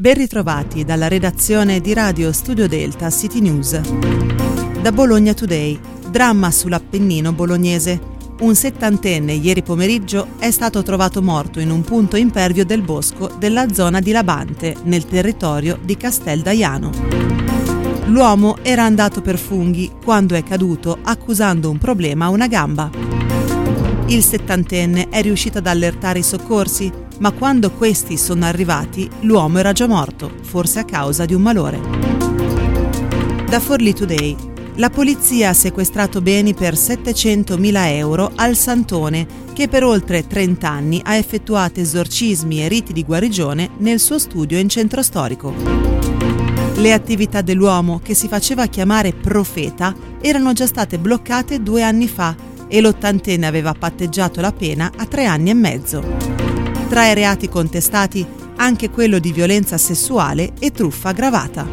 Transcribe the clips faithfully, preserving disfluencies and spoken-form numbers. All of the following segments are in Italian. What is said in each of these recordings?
Ben ritrovati dalla redazione di Radio Studio Delta City News. Da Bologna Today, dramma sull'Appennino bolognese. Un settantenne ieri pomeriggio è stato trovato morto in un punto impervio del bosco della zona di Labante, nel territorio di Casteldaiano. L'uomo era andato per funghi quando è caduto accusando un problema a una gamba. Il settantenne è riuscito ad allertare i soccorsi, ma quando questi sono arrivati l'uomo era già morto, forse a causa di un malore. Da Forlì Today, la polizia ha sequestrato beni per settecentomila euro al Santone, che per oltre trenta anni ha effettuato esorcismi e riti di guarigione nel suo studio in centro storico. Le attività dell'uomo, che si faceva chiamare Profeta, erano già state bloccate due anni fa e l'ottantenne aveva patteggiato la pena a tre anni e mezzo. Tra i reati contestati anche quello di violenza sessuale e truffa aggravata.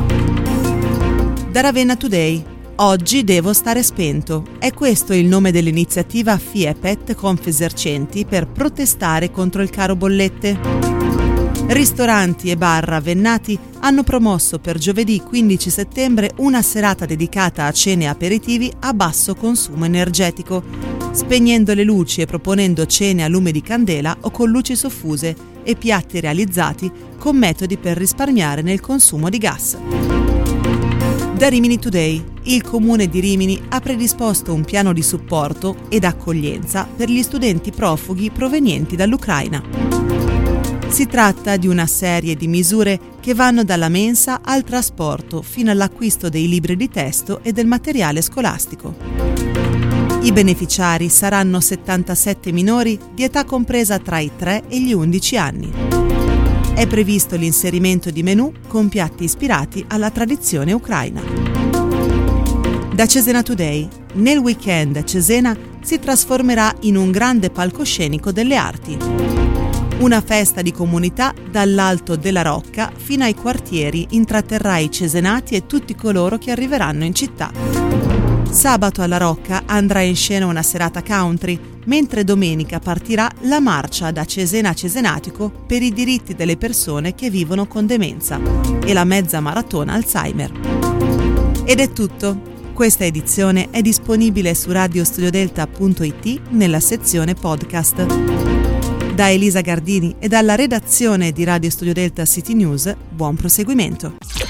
Da Ravenna Today, oggi devo stare spento. È questo il nome dell'iniziativa FIEPET Confesercenti per protestare contro il caro bollette. Ristoranti e bar ravennati hanno promosso per giovedì quindici settembre una serata dedicata a cene e aperitivi a basso consumo energetico, spegnendo le luci e proponendo cene a lume di candela o con luci soffuse e piatti realizzati con metodi per risparmiare nel consumo di gas. Da Rimini Today, il comune di Rimini ha predisposto un piano di supporto ed accoglienza per gli studenti profughi provenienti dall'Ucraina. Si tratta di una serie di misure che vanno dalla mensa al trasporto fino all'acquisto dei libri di testo e del materiale scolastico. I beneficiari saranno settantasette minori di età compresa tra i tre e gli undici anni. È previsto l'inserimento di menù con piatti ispirati alla tradizione ucraina. Da Cesena Today, nel weekend Cesena si trasformerà in un grande palcoscenico delle arti. Una festa di comunità dall'Alto della Rocca fino ai quartieri intratterrà i cesenati e tutti coloro che arriveranno in città. Sabato alla Rocca andrà in scena una serata country, mentre domenica partirà la marcia da Cesena a Cesenatico per i diritti delle persone che vivono con demenza e la mezza maratona Alzheimer. Ed è tutto. Questa edizione è disponibile su radiostudiodelta punto it nella sezione podcast. Da Elisa Gardini e dalla redazione di Radio Studio Delta City News, buon proseguimento.